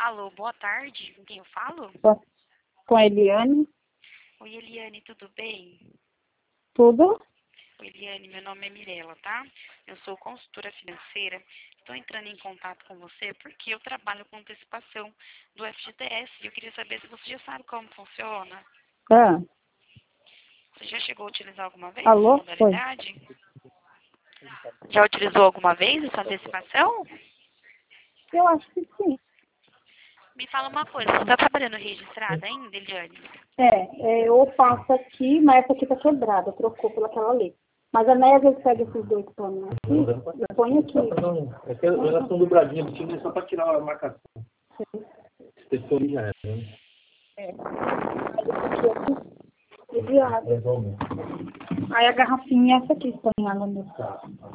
Alô, boa tarde. Com quem eu falo? Com a Eliane. Oi, Eliane, tudo bem? Tudo? Oi, Eliane, meu nome é Mirela, tá? Eu sou consultora financeira. Estou entrando em contato com você porque eu trabalho com antecipação do FGTS. E eu queria saber se você já sabe como funciona. Ah, Você já chegou a utilizar alguma vez essa alô? Oi. modalidade? Já utilizou alguma vez essa antecipação? Eu acho que sim. Me fala uma coisa, você está trabalhando registrada ainda, Eliane? Eu passo aqui, mas essa aqui tá quebrada, trocou pelaquela lei. Mas a Néia, às vezes, pega esses dois panos aqui e põe aqui. É que elas são dobradinhas do time só para tirar a marcação. Pessoa já era, né? Aí esse aqui é desviado. Aí a garrafinha é essa aqui, põe água nisso.